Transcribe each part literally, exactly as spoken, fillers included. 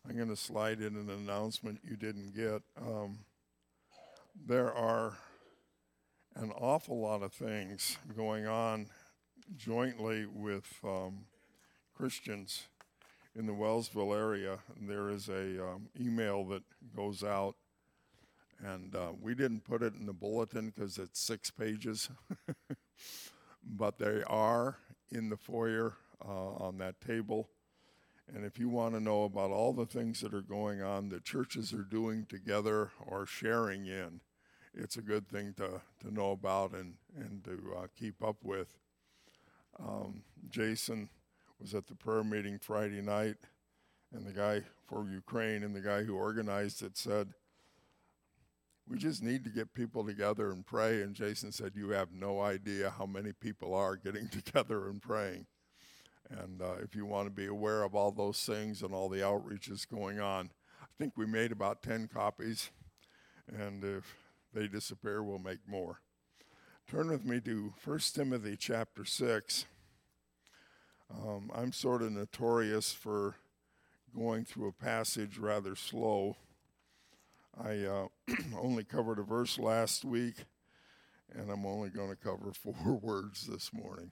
I'm going to slide in an announcement you didn't get. Um, there are an awful lot of things going on jointly with um, Christians in the Wellsville area. There is a um, email that goes out, and uh, we didn't put it in the bulletin because it's six pages, but they are in the foyer uh, on that table. And if you want to know about all the things that are going on that churches are doing together or sharing in, it's a good thing to, to know about and, and to uh, keep up with. Um, Jason was at the prayer meeting Friday night, and the guy for Ukraine and the guy who organized it said, we just need to get people together and pray. And Jason said, you have no idea how many people are getting together and praying. And uh, if you want to be aware of all those things and all the outreaches going on, I think we made about ten copies. And if they disappear, we'll make more. Turn with me to First Timothy chapter six. Um, I'm sort of notorious for going through a passage rather slow. I uh, only covered a verse last week, and I'm only going to cover four words this morning.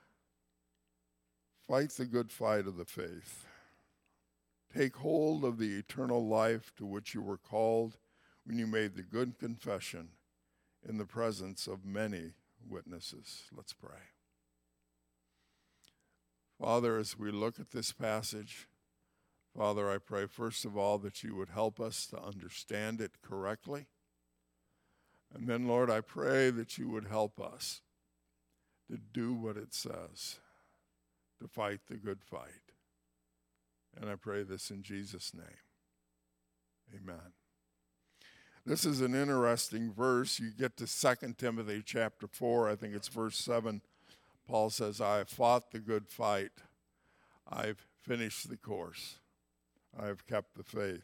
Fight the good fight of the faith. Take hold of the eternal life to which you were called when you made the good confession in the presence of many witnesses. Let's pray. Father, as we look at this passage, Father, I pray first of all that you would help us to understand it correctly. And then, Lord, I pray that you would help us to do what it says, to fight the good fight. And I pray this in Jesus' name. Amen. This is an interesting verse. You get to Second Timothy chapter four, I think it's verse seven. Paul says, I have fought the good fight. I've finished the course. I have kept the faith.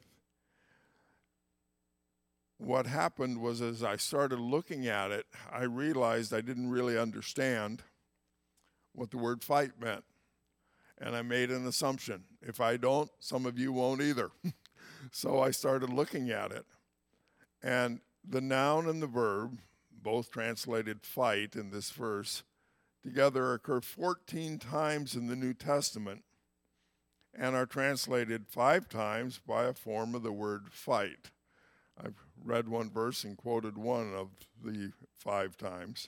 What happened was as I started looking at it, I realized I didn't really understand what the word fight meant. And I made an assumption. If I don't, some of you won't either. So I started looking at it. And the noun and the verb, both translated fight in this verse, together occur fourteen times in the New Testament and are translated five times by a form of the word fight. I've read one verse and quoted one of the five times.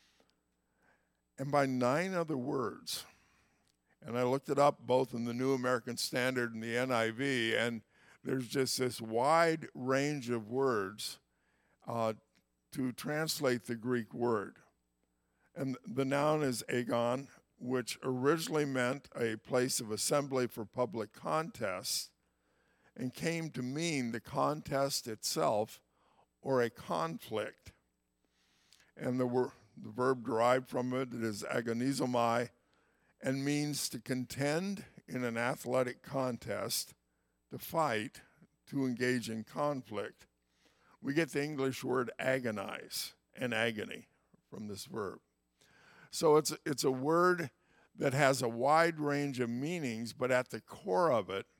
And by nine other words. And I looked it up both in the New American Standard and the N I V, and there's just this wide range of words uh, to translate the Greek word. And the noun is agon, which originally meant a place of assembly for public contests and came to mean the contest itself or a conflict. And the, wor- the verb derived from it is agonizomai, and means to contend in an athletic contest, to fight, to engage in conflict. We get the English word agonize and agony from this verb. So it's, it's a word that has a wide range of meanings, but at the core of it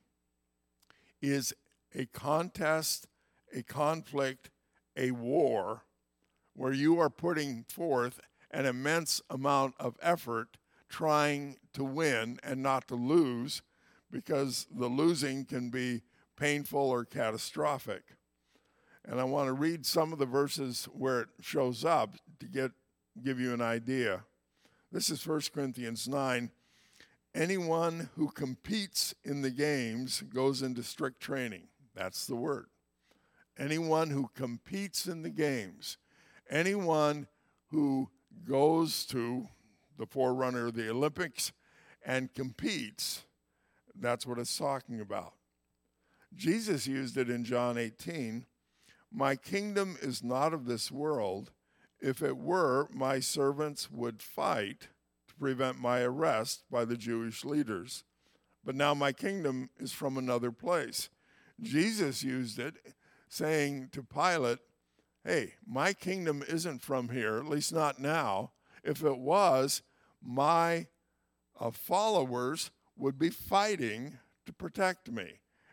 is a contest, a conflict, a war, where you are putting forth an immense amount of effort trying to win and not to lose, because the losing can be painful or catastrophic. And I want to read some of the verses where it shows up to get give you an idea. This is First Corinthians nine. Anyone who competes in the games goes into strict training. That's the word. Anyone who competes in the games. Anyone who goes to the forerunner of the Olympics and competes. That's what it's talking about. Jesus used it in John eighteen. My kingdom is not of this world. If it were, my servants would fight to prevent my arrest by the Jewish leaders. But now my kingdom is from another place. Jesus used it saying to Pilate, hey, my kingdom isn't from here, at least not now. If it was, my uh, followers would be fighting to protect me.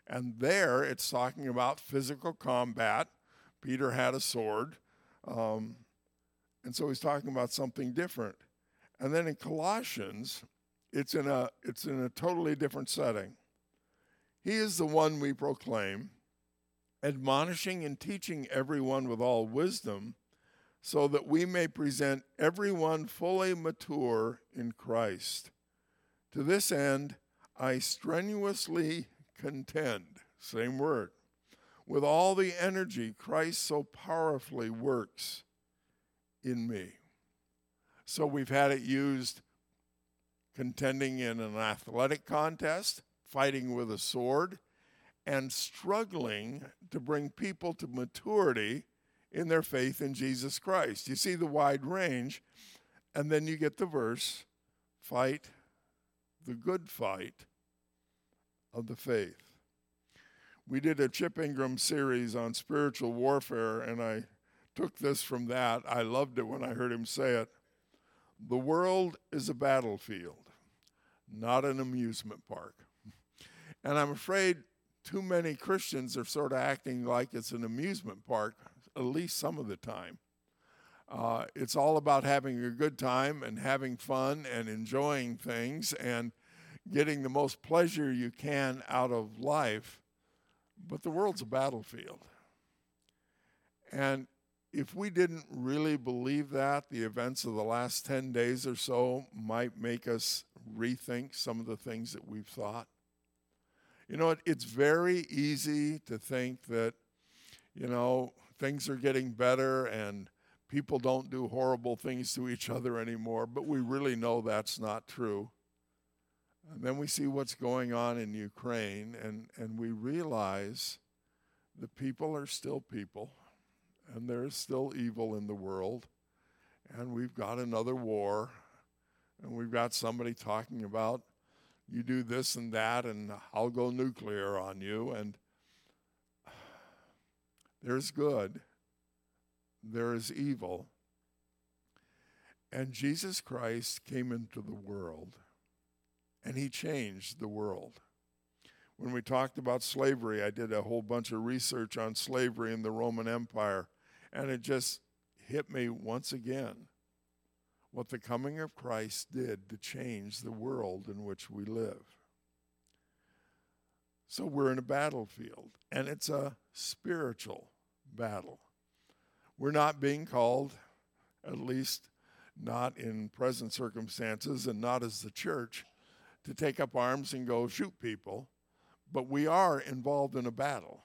And there it's talking about physical combat. Peter had a sword. Um, and so he's talking about something different. And then in Colossians, it's in a it's in a totally different setting. He is the one we proclaim, admonishing and teaching everyone with all wisdom, so that we may present everyone fully mature in Christ. To this end, I strenuously contend, same word, with all the energy Christ so powerfully works in me. So we've had it used contending in an athletic contest, fighting with a sword, and struggling to bring people to maturity in their faith in Jesus Christ. You see the wide range, and then you get the verse, fight the good fight of the faith. We did a Chip Ingram series on spiritual warfare, and I took this from that. I loved it when I heard him say it. The world is a battlefield, not an amusement park. And I'm afraid too many Christians are sort of acting like it's an amusement park, at least some of the time. Uh, it's all about having a good time and having fun and enjoying things and getting the most pleasure you can out of life. But the world's a battlefield. And if we didn't really believe that, the events of the last ten days or so might make us rethink some of the things that we've thought. You know, it, it's very easy to think that, you know, things are getting better and people don't do horrible things to each other anymore, but we really know that's not true. And then we see what's going on in Ukraine, and, and we realize the people are still people, and there's still evil in the world, and we've got another war, and we've got somebody talking about you do this and that, and I'll go nuclear on you, and there's good, there is evil, and Jesus Christ came into the world, and he changed the world. When we talked about slavery, I did a whole bunch of research on slavery in the Roman Empire, and it just hit me once again what the coming of Christ did to change the world in which we live. So we're in a battlefield, and it's a spiritual battle. We're not being called, at least not in present circumstances and not as the church, to take up arms and go shoot people, but we are involved in a battle.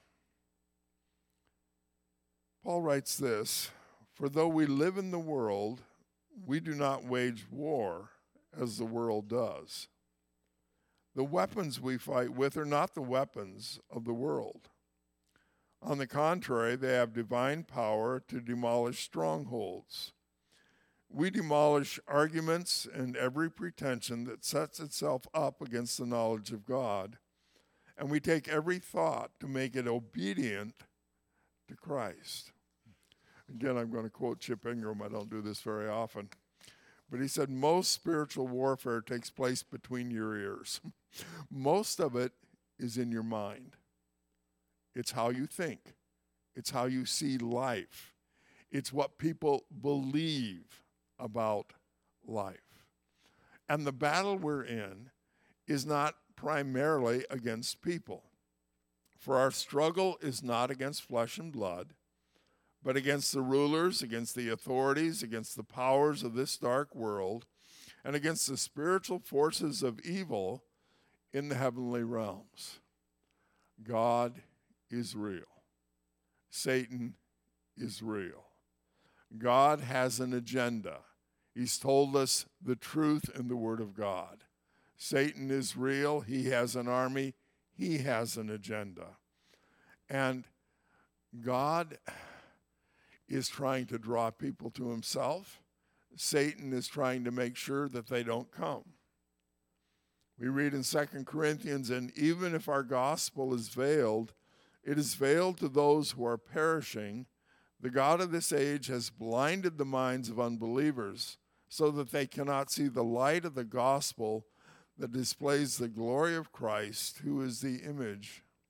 Paul writes this, "For though we live in the world, we do not wage war as the world does. The weapons we fight with are not the weapons of the world. On the contrary, they have divine power to demolish strongholds. We demolish arguments and every pretension that sets itself up against the knowledge of God, and we take every thought to make it obedient to Christ." Again, I'm going to quote Chip Ingram. I don't do this very often. But he said, most spiritual warfare takes place between your ears. Most of it is in your mind. It's how you think. It's how you see life. It's what people believe about life. And the battle we're in is not primarily against people. For our struggle is not against flesh and blood, but against the rulers, against the authorities, against the powers of this dark world, and against the spiritual forces of evil in the heavenly realms. God is real. Satan is real. God has an agenda. He's told us the truth in the Word of God. Satan is real. He has an army. He has an agenda. And God is trying to draw people to himself. Satan is trying to make sure that they don't come. We read in Second Corinthians, "And even if our gospel is veiled, it is veiled to those who are perishing. The God of this age has blinded the minds of unbelievers so that they cannot see the light of the gospel that displays the glory of Christ, who is the image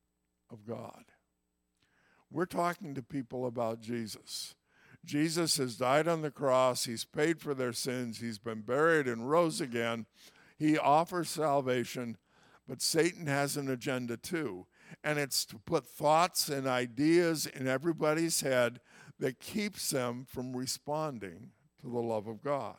of God. We're talking to people about Jesus. Jesus has died on the cross. He's paid for their sins. He's been buried and rose again. He offers salvation, but Satan has an agenda too. And it's to put thoughts and ideas in everybody's head that keeps them from responding to the love of God.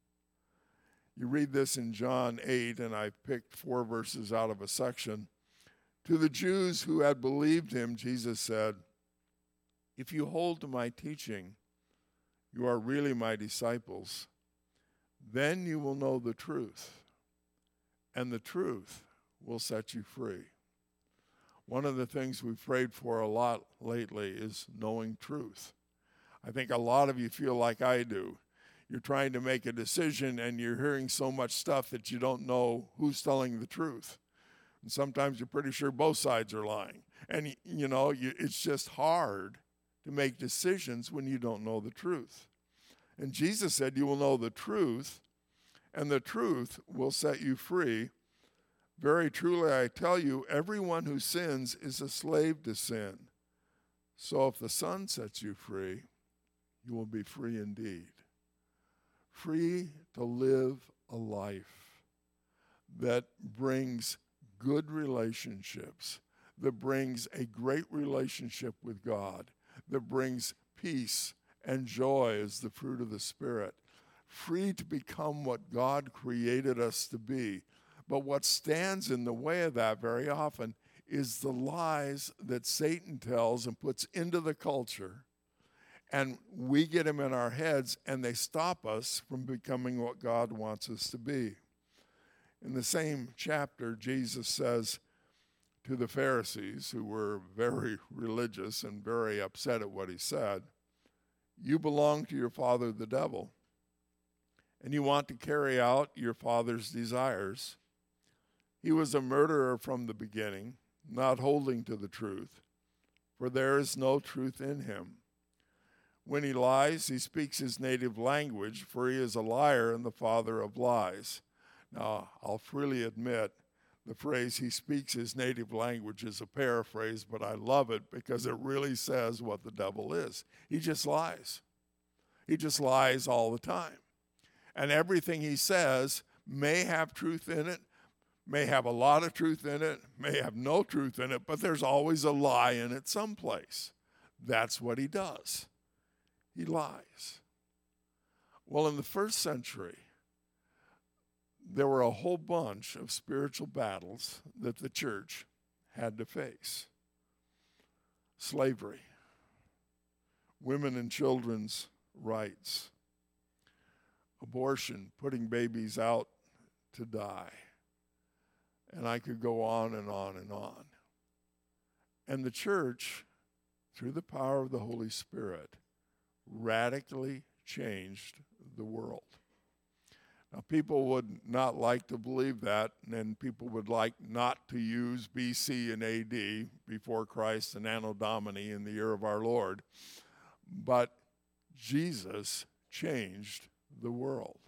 You read this in John eight, and I picked four verses out of a section. To the Jews who had believed him, Jesus said, "If you hold to my teaching, you are really my disciples. Then you will know the truth, and the truth will set you free." One of the things we've prayed for a lot lately is knowing truth. I think a lot of you feel like I do. You're trying to make a decision, and you're hearing so much stuff that you don't know who's telling the truth. And sometimes you're pretty sure both sides are lying. And, you know, you, it's just hard to make decisions when you don't know the truth. And Jesus said, you will know the truth, and the truth will set you free. Very truly, I tell you, everyone who sins is a slave to sin. So if the Son sets you free, you will be free indeed. Free to live a life that brings good relationships, that brings a great relationship with God, that brings peace and joy as the fruit of the Spirit. Free to become what God created us to be. But what stands in the way of that very often is the lies that Satan tells and puts into the culture. And we get them in our heads, and they stop us from becoming what God wants us to be. In the same chapter, Jesus says to the Pharisees, who were very religious and very upset at what he said, "You belong to your father, the devil, and you want to carry out your father's desires. He was a murderer from the beginning, not holding to the truth, for there is no truth in him. When he lies, he speaks his native language, for he is a liar and the father of lies." Now, I'll freely admit the phrase "he speaks his native language" is a paraphrase, but I love it because it really says what the devil is. He just lies. He just lies all the time. And everything he says may have truth in it, may have a lot of truth in it, may have no truth in it, but there's always a lie in it someplace. That's what he does. He lies. Well, in the first century, there were a whole bunch of spiritual battles that the church had to face. Slavery, women and children's rights, abortion, putting babies out to die. And I could go on and on and on. And the church, through the power of the Holy Spirit, radically changed the world. Now, people would not like to believe that, and people would like not to use B C and A D, before Christ and Anno Domini, in the year of our Lord. But Jesus changed the world.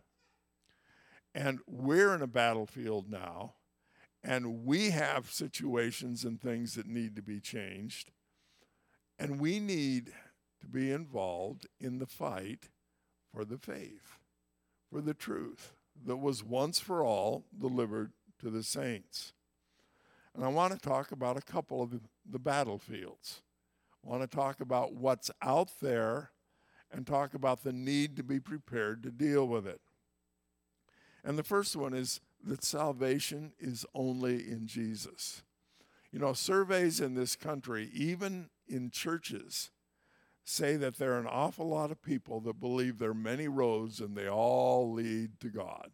And we're in a battlefield now, and we have situations and things that need to be changed, and we need to be involved in the fight for the faith, for the truth that was once for all delivered to the saints. And I want to talk about a couple of the battlefields. I want to talk about what's out there and talk about the need to be prepared to deal with it. And the first one is that salvation is only in Jesus. You know, surveys in this country, even in churches, say that there are an awful lot of people that believe there are many roads and they all lead to God.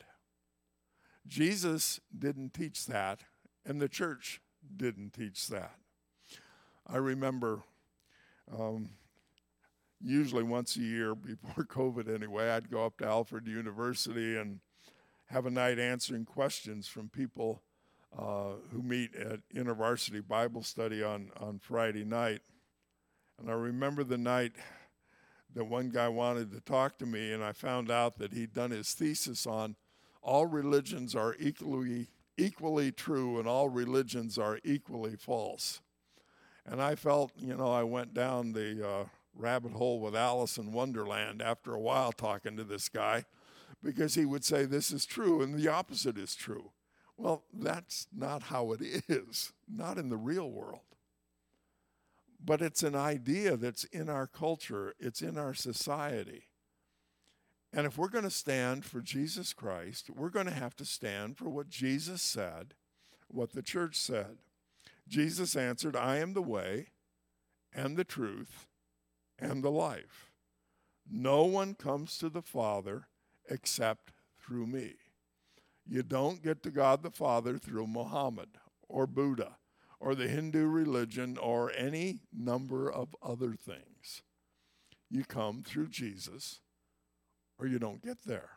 Jesus didn't teach that, and the church didn't teach that. I remember um, usually once a year, before COVID anyway, I'd go up to Alfred University and have a night answering questions from people uh, who meet at InterVarsity Bible Study on, on Friday night. And I remember the night that one guy wanted to talk to me, and I found out that he'd done his thesis on all religions are equally equally true and all religions are equally false. And I felt, you know, I went down the uh, rabbit hole with Alice in Wonderland after a while talking to this guy, because he would say this is true and the opposite is true. Well, that's not how it is, not in the real world. But it's an idea that's in our culture, it's in our society. And if we're going to stand for Jesus Christ, we're going to have to stand for what Jesus said, what the church said. Jesus answered, I am the way and the truth and the life. No one comes to the Father except through me. You don't get to God the Father through Muhammad or Buddha or the Hindu religion or any number of other things. You come through Jesus or you don't get there.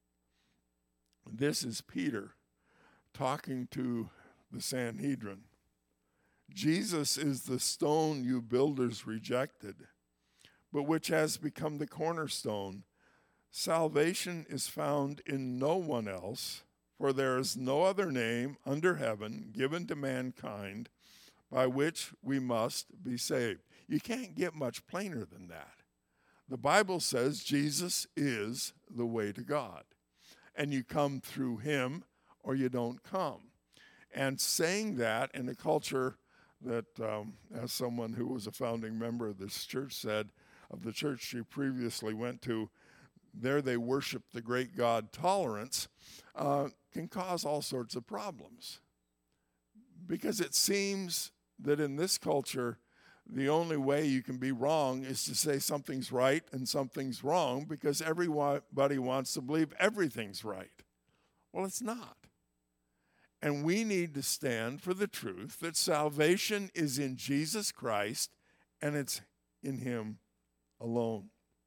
This is Peter talking to the Sanhedrin. Jesus is the stone you builders rejected, but which has become the cornerstone. Salvation is found in no one else, for there is no other name under heaven given to mankind by which we must be saved. You can't get much plainer than that. The Bible says Jesus is the way to God, and you come through him or you don't come. And saying that in a culture that, um, as someone who was a founding member of this church said, of the church she previously went to, there they worship the great God tolerance, uh, can cause all sorts of problems. Because it seems that in this culture, the only way you can be wrong is to say something's right and something's wrong, because everybody wants to believe everything's right. Well, it's not. And we need to stand for the truth that salvation is in Jesus Christ and it's in him alone.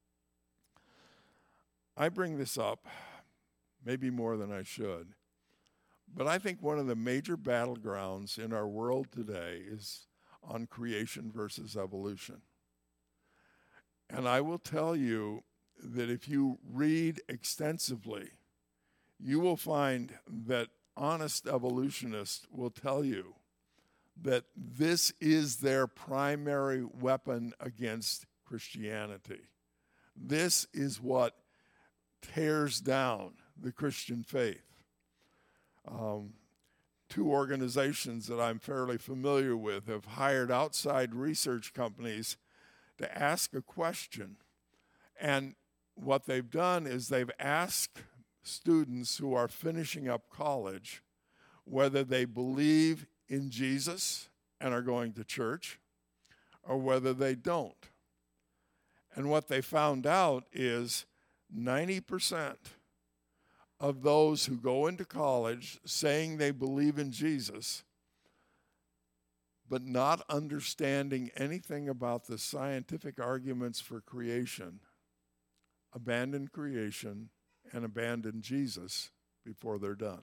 I bring this up, maybe more than I should, but I think one of the major battlegrounds in our world today is on creation versus evolution. And I will tell you that if you read extensively, you will find that honest evolutionists will tell you that this is their primary weapon against Christianity. This is what tears down the Christian faith. Um, two organizations that I'm fairly familiar with have hired outside research companies to ask a question. And what they've done is they've asked students who are finishing up college whether they believe in Jesus and are going to church or whether they don't. And what they found out is ninety percent of those who go into college saying they believe in Jesus, but not understanding anything about the scientific arguments for creation, abandon creation and abandon Jesus before they're done.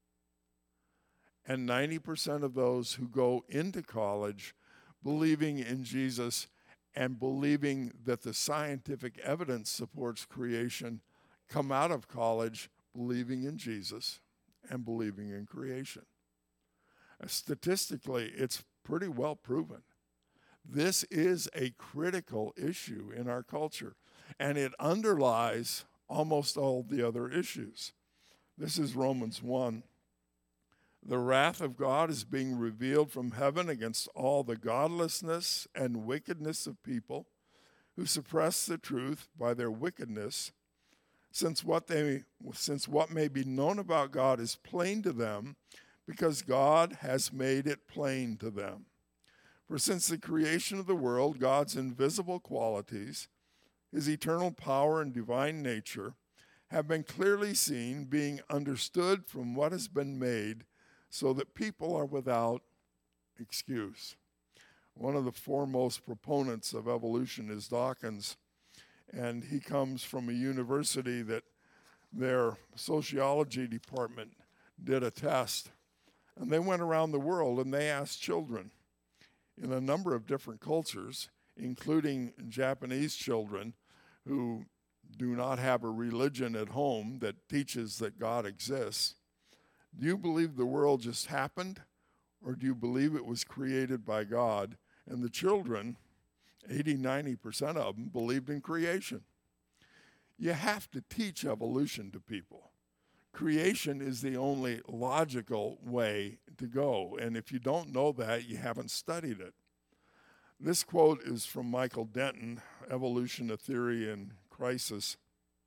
And ninety percent of those who go into college believing in Jesus and believing that the scientific evidence supports creation come out of college believing in Jesus and believing in creation. Uh, statistically, it's pretty well proven. This is a critical issue in our culture, and it underlies almost all the other issues. This is Romans one. The wrath of God is being revealed from heaven against all the godlessness and wickedness of people who suppress the truth by their wickedness, since what they since what may be known about God is plain to them, because God has made it plain to them. For since the creation of the world, God's invisible qualities, his eternal power and divine nature, have been clearly seen, being understood from what has been made, so that people are without excuse. One of the foremost proponents of evolution is Dawkins, and he comes from a university that their sociology department did a test. And they went around the world and they asked children in a number of different cultures, including Japanese children who do not have a religion at home that teaches that God exists. Do you believe the world just happened, or do you believe it was created by God And the children, eighty, ninety percent of them, believed in creation. You have to teach evolution to people. Creation is the only logical way to go. And if you don't know that, you haven't studied it. This quote is from Michael Denton, Evolution, a Theory in Crisis.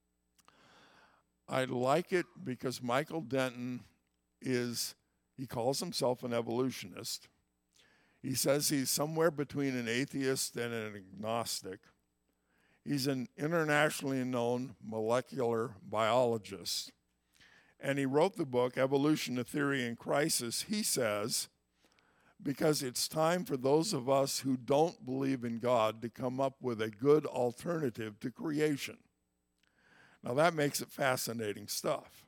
I like it because Michael Denton is, he calls himself an evolutionist. He says he's somewhere between an atheist and an agnostic. He's an internationally known molecular biologist. And he wrote the book, Evolution, a Theory in Crisis. He says, because it's time for those of us who don't believe in God to come up with a good alternative to creation. Now that makes it fascinating stuff.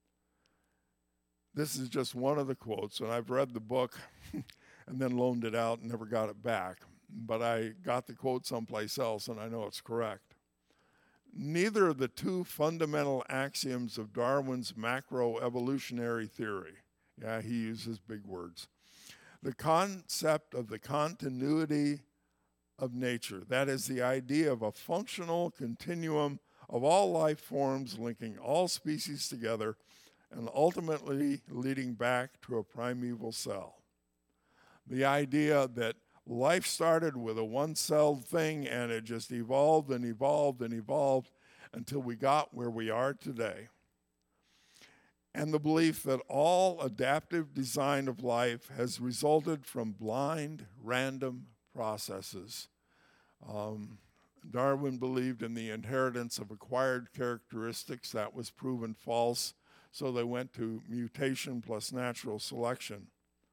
This is just one of the quotes, and I've read the book and then loaned it out and never got it back. But I got the quote someplace else, and I know it's correct. Neither of the two fundamental axioms of Darwin's macroevolutionary theory, yeah, he uses big words, the concept of the continuity of nature, that is the idea of a functional continuum of all life forms linking all species together and ultimately leading back to a primeval cell. The idea that life started with a one-celled thing and it just evolved and evolved and evolved until we got where we are today. And the belief that all adaptive design of life has resulted from blind, random processes. Um, Darwin believed in the inheritance of acquired characteristics. That was proven false, so they went to mutation plus natural selection.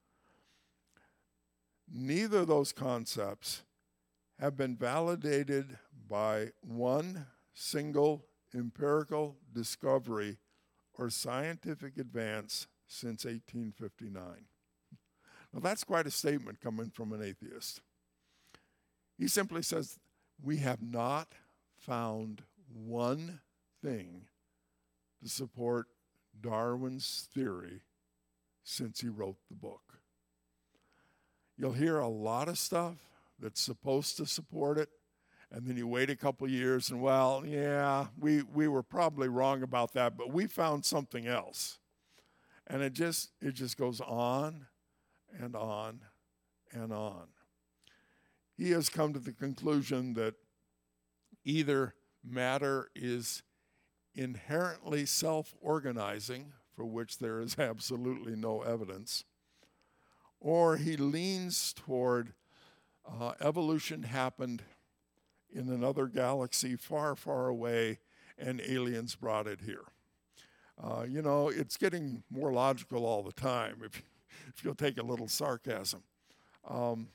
Neither of those concepts have been validated by one single empirical discovery or scientific advance since eighteen fifty-nine. Now that's quite a statement coming from an atheist. He simply says, we have not found one thing to support Darwin's theory since he wrote the book. You'll hear a lot of stuff that's supposed to support it, and then you wait a couple years and, well, yeah, we, we were probably wrong about that, but we found something else. And it just it just goes on and on and on. He has come to the conclusion that either matter is inherently self-organizing, for which there is absolutely no evidence, or he leans toward uh, evolution happened in another galaxy far, far away, and aliens brought it here. Uh, you know, it's getting more logical all the time, if, if you'll take a little sarcasm. Um,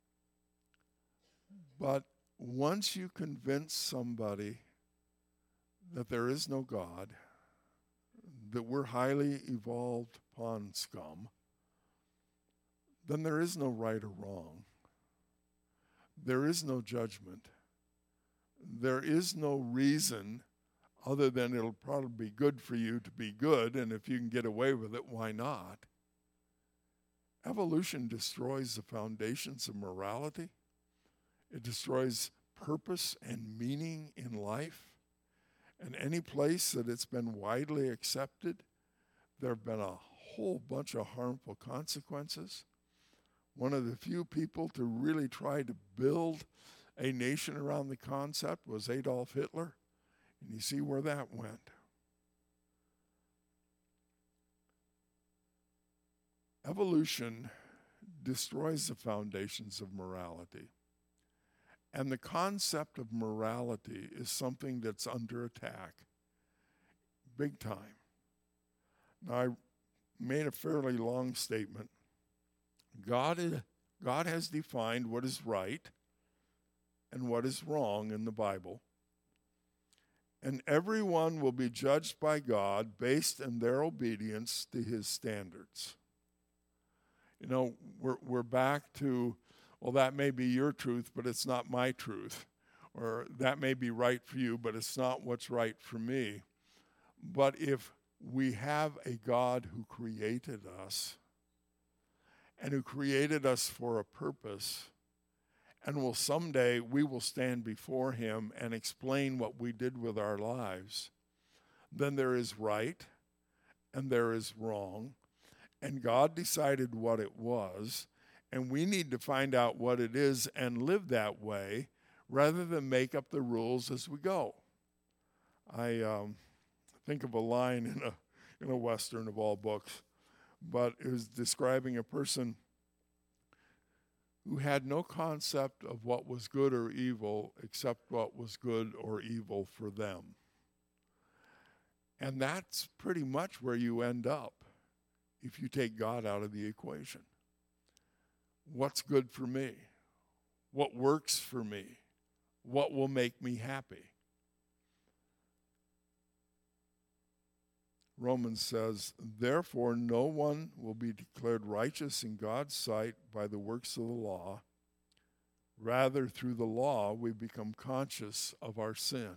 but once you convince somebody that there is no God, that we're highly evolved pond scum, then there is no right or wrong. There is no judgment. There is no reason other than it'll probably be good for you to be good, and if you can get away with it, why not? Evolution destroys the foundations of morality. It destroys purpose and meaning in life. And any place that it's been widely accepted, there have been a whole bunch of harmful consequences. One of the few people to really try to build a nation around the concept was Adolf Hitler. And you see where that went. Evolution destroys the foundations of morality. And the concept of morality is something that's under attack, big time. Now, I made a fairly long statement. God is, God has defined what is right and what is wrong in the Bible. And everyone will be judged by God based on their obedience to his standards. You know, we're, we're back to, well, that may be your truth, but it's not my truth. Or that may be right for you, but it's not what's right for me. But if we have a God who created us, and who created us for a purpose, and will someday we will stand before him and explain what we did with our lives, then there is right and there is wrong, and God decided what it was, and we need to find out what it is and live that way rather than make up the rules as we go. I um, think of a line in a in a Western of all books, but it was describing a person who had no concept of what was good or evil except what was good or evil for them. And that's pretty much where you end up if you take God out of the equation. What's good for me? What works for me? What will make me happy? Romans says, therefore no one will be declared righteous in God's sight by the works of the law. Rather, through the law, we become conscious of our sin.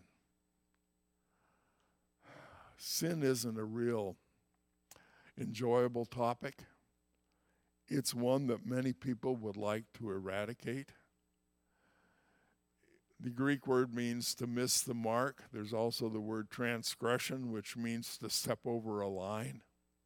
Sin isn't a real enjoyable topic. It's one that many people would like to eradicate. The Greek word means to miss the mark. There's also the word transgression, which means to step over a line.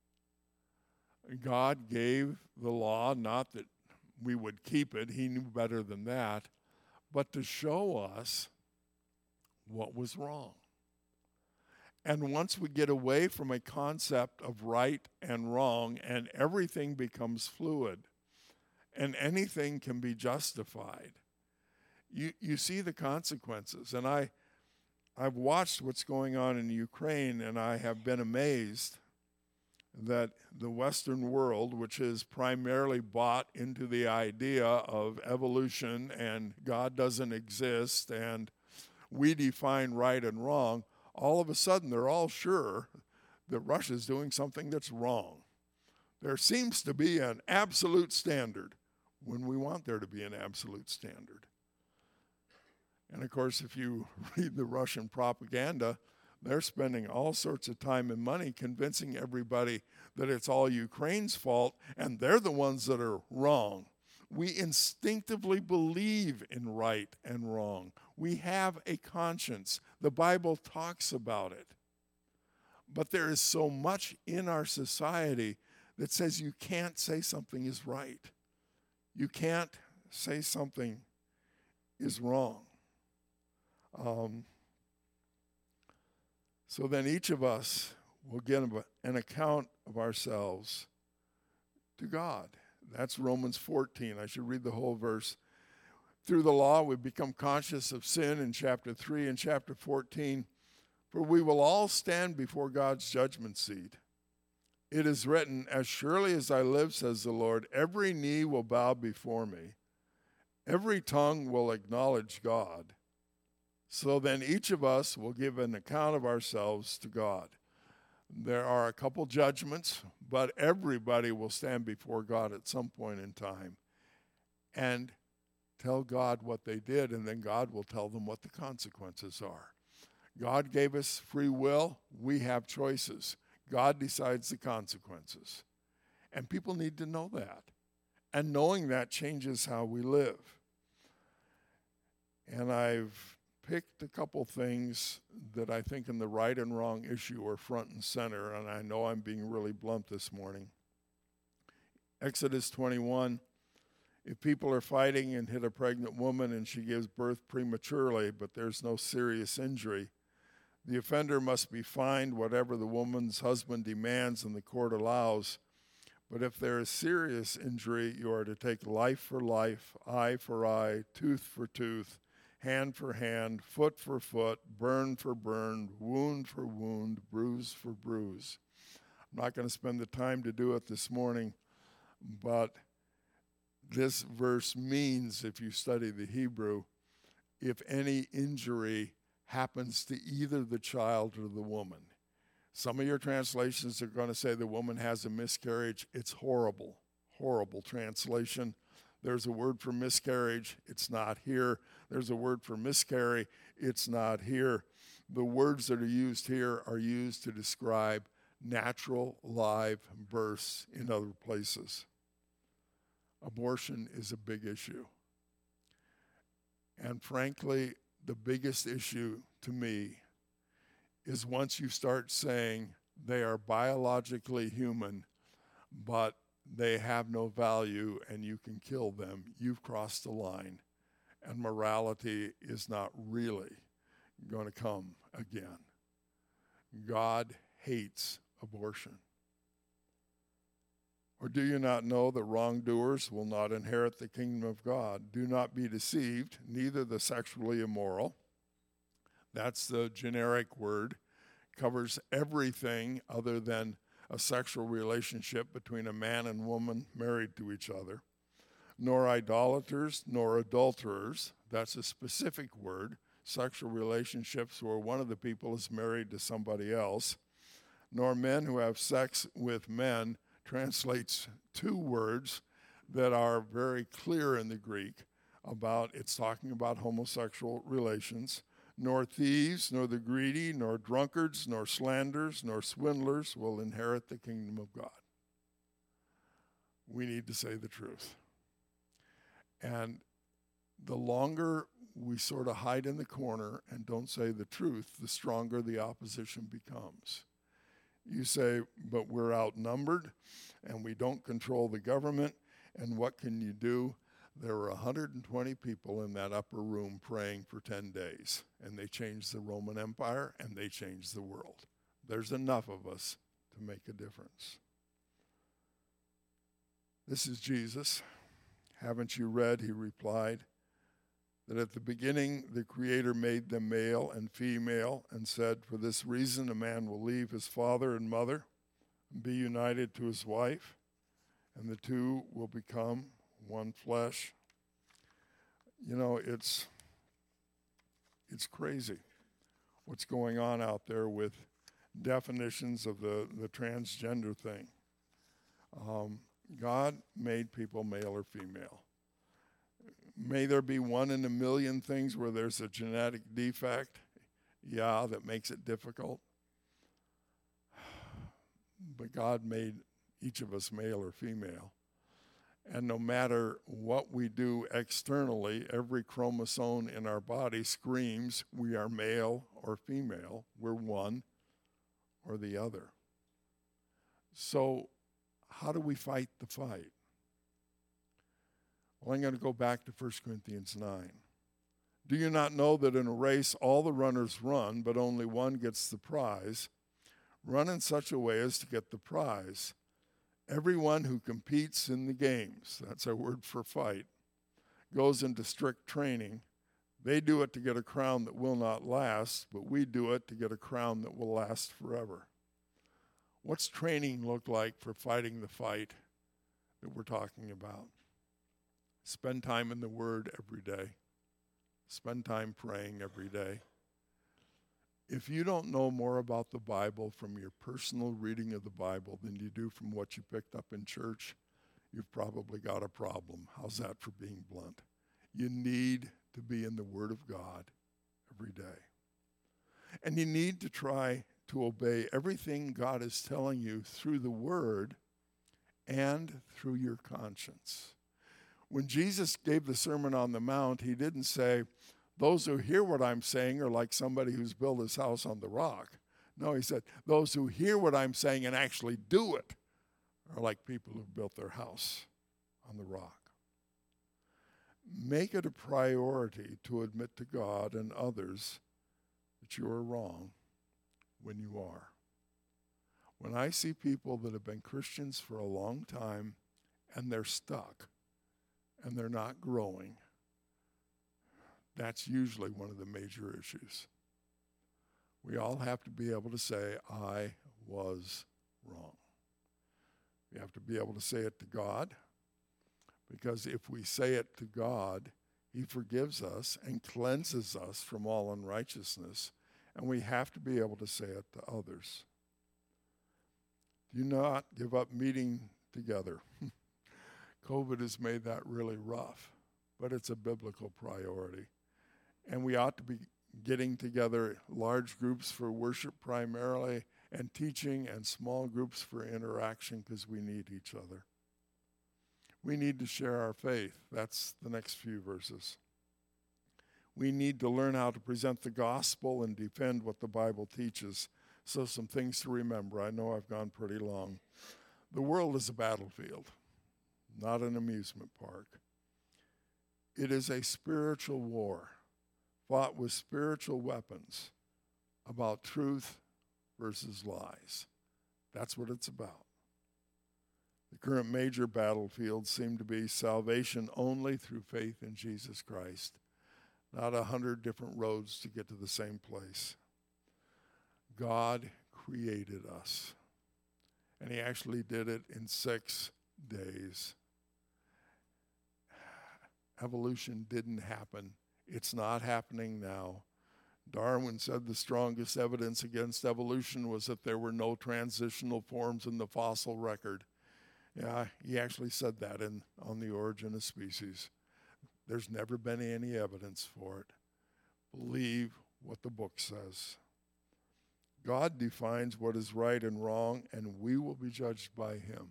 God gave the law, not that we would keep it, he knew better than that, but to show us what was wrong. And once we get away from a concept of right and wrong, and everything becomes fluid, and anything can be justified, You you see the consequences. And I, I've watched what's going on in Ukraine, and I have been amazed that the Western world, which is primarily bought into the idea of evolution and God doesn't exist and we define right and wrong, all of a sudden they're all sure that Russia's doing something that's wrong. There seems to be an absolute standard when we want there to be an absolute standard. And of course, if you read the Russian propaganda, they're spending all sorts of time and money convincing everybody that it's all Ukraine's fault and they're the ones that are wrong. We instinctively believe in right and wrong. We have a conscience. The Bible talks about it. But there is so much in our society that says you can't say something is right. You can't say something is wrong. Um, so then each of us will give an account of ourselves to God. That's Romans fourteen. I should read the whole verse. Through the law, we become conscious of sin in chapter three and chapter fourteen. For we will all stand before God's judgment seat. It is written, as surely as I live, says the Lord, every knee will bow before me. Every tongue will acknowledge God. So then each of us will give an account of ourselves to God. There are a couple judgments, but everybody will stand before God at some point in time and tell God what they did, and then God will tell them what the consequences are. God gave us free will. We have choices. God decides the consequences. And people need to know that. And knowing that changes how we live. And I've picked a couple things that I think in the right and wrong issue are front and center, and I know I'm being really blunt this morning. Exodus twenty-one, if people are fighting and hit a pregnant woman and she gives birth prematurely, but there's no serious injury, the offender must be fined whatever the woman's husband demands and the court allows. But if there is serious injury, you are to take life for life, eye for eye, tooth for tooth, hand for hand, foot for foot, burn for burn, wound for wound, bruise for bruise. I'm not going to spend the time to do it this morning, but this verse means, if you study the Hebrew, if any injury happens to either the child or the woman. Some of your translations are going to say the woman has a miscarriage. It's horrible, horrible translation. There's a word for miscarriage. It's not here. There's a word for miscarry. It's not here. The words that are used here are used to describe natural live births in other places. Abortion is a big issue. And frankly, the biggest issue to me is once you start saying they are biologically human, but they have no value and you can kill them, you've crossed the line. And morality is not really going to come again. God hates abortion. Or do you not know that wrongdoers will not inherit the kingdom of God? Do not be deceived, neither the sexually immoral. That's the generic word. Covers everything other than a sexual relationship between a man and woman married to each other. Nor idolaters, nor adulterers. That's a specific word. Sexual relationships where one of the people is married to somebody else. Nor men who have sex with men, translates two words that are very clear in the Greek about, it's talking about homosexual relations. Nor thieves, nor the greedy, nor drunkards, nor slanderers, nor swindlers will inherit the kingdom of God. We need to say the truth. And the longer we sort of hide in the corner and don't say the truth, the stronger the opposition becomes. You say, but we're outnumbered and we don't control the government, and what can you do? There were one hundred twenty people in that upper room praying for ten days, and they changed the Roman Empire and they changed the world. There's enough of us to make a difference. This is Jesus. Haven't you read, he replied, that at the beginning the Creator made them male and female and said, for this reason a man will leave his father and mother and be united to his wife, and the two will become one flesh. You know, it's it's crazy what's going on out there with definitions of the, the transgender thing. Um, God made people male or female. May there be one in a million things where there's a genetic defect, yeah, that makes it difficult. But God made each of us male or female. And no matter what we do externally, every chromosome in our body screams we are male or female. We're one or the other. So how do we fight the fight? Well, I'm going to go back to First Corinthians nine. Do you not know that in a race all the runners run, but only one gets the prize? Run in such a way as to get the prize. Everyone who competes in the games, that's our word for fight, goes into strict training. They do it to get a crown that will not last, but we do it to get a crown that will last forever. What's training look like for fighting the fight that we're talking about? Spend time in the Word every day. Spend time praying every day. If you don't know more about the Bible from your personal reading of the Bible than you do from what you picked up in church, you've probably got a problem. How's that for being blunt? You need to be in the Word of God every day. And you need to try to obey everything God is telling you through the Word and through your conscience. When Jesus gave the Sermon on the Mount, he didn't say, those who hear what I'm saying are like somebody who's built his house on the rock. No, he said, those who hear what I'm saying and actually do it are like people who built their house on the rock. Make it a priority to admit to God and others that you are wrong when you are. When I see people that have been Christians for a long time and they're stuck and they're not growing, that's usually one of the major issues. We all have to be able to say, I was wrong. We have to be able to say it to God, because if we say it to God, he forgives us and cleanses us from all unrighteousness, and we have to be able to say it to others. Do not give up meeting together. COVID has made that really rough, but it's a biblical priority. And we ought to be getting together large groups for worship primarily, and teaching, and small groups for interaction, because we need each other. We need to share our faith. That's the next few verses. We need to learn how to present the gospel and defend what the Bible teaches. So some things to remember. I know I've gone pretty long. The world is a battlefield, not an amusement park. It is a spiritual war fought with spiritual weapons about truth versus lies. That's what it's about. The current major battlefields seem to be salvation only through faith in Jesus Christ, not a hundred different roads to get to the same place. God created us, and he actually did it in six days. Evolution didn't happen. It's not happening now. Darwin said the strongest evidence against evolution was that there were no transitional forms in the fossil record. Yeah, he actually said that in On the Origin of Species. There's never been any evidence for it. Believe what the book says. God defines what is right and wrong, and we will be judged by him.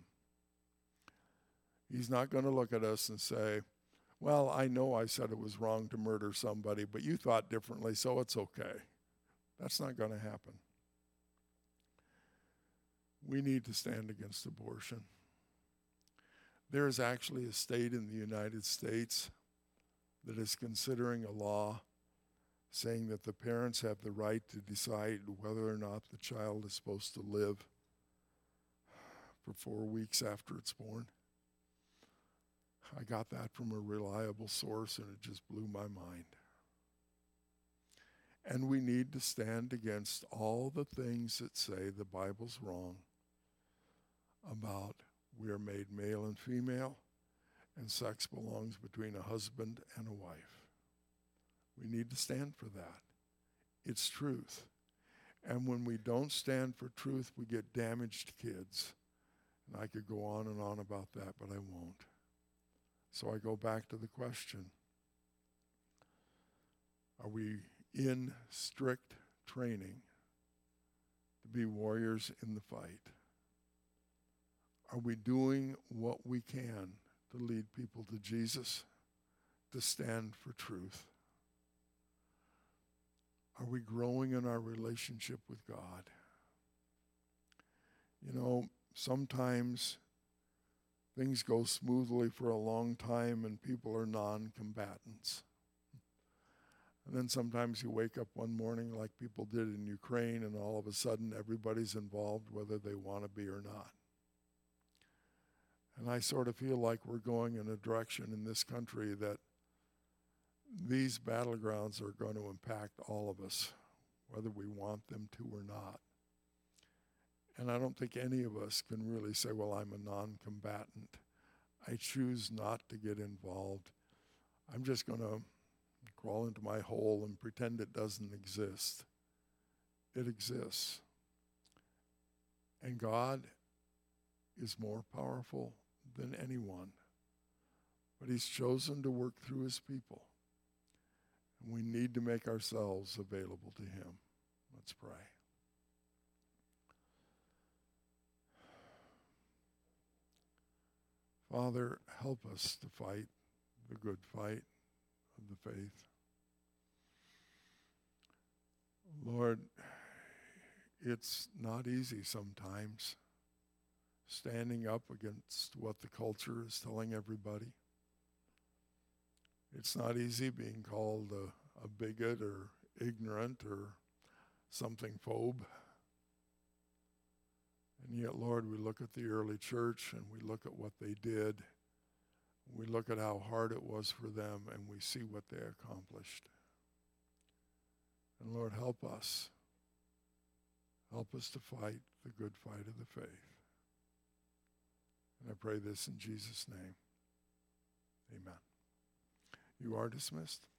He's not going to look at us and say, well, I know I said it was wrong to murder somebody, but you thought differently, so it's okay. That's not going to happen. We need to stand against abortion. There is actually a state in the United States that is considering a law saying that the parents have the right to decide whether or not the child is supposed to live for four weeks after it's born. I got that from a reliable source, and it just blew my mind. And we need to stand against all the things that say the Bible's wrong about we are made male and female, and sex belongs between a husband and a wife. We need to stand for that. It's truth. And when we don't stand for truth, we get damaged kids. And I could go on and on about that, but I won't. So I go back to the question, are we in strict training to be warriors in the fight? Are we doing what we can to lead people to Jesus, to stand for truth? Are we growing in our relationship with God? You know, sometimes things go smoothly for a long time and people are non-combatants. And then sometimes you wake up one morning like people did in Ukraine, and all of a sudden everybody's involved whether they want to be or not. And I sort of feel like we're going in a direction in this country that these battlegrounds are going to impact all of us, whether we want them to or not. And I don't think any of us can really say, well, I'm a non-combatant. I choose not to get involved. I'm just going to crawl into my hole and pretend it doesn't exist. It exists. And God is more powerful than anyone. But he's chosen to work through his people. And we need to make ourselves available to him. Let's pray. Father, help us to fight the good fight of the faith. Lord, it's not easy sometimes standing up against what the culture is telling everybody. It's not easy being called a, a bigot or ignorant or something phobe. And yet, Lord, we look at the early church and we look at what they did. We look at how hard it was for them, and we see what they accomplished. And Lord, help us. Help us to fight the good fight of the faith. And I pray this in Jesus' name. Amen. You are dismissed.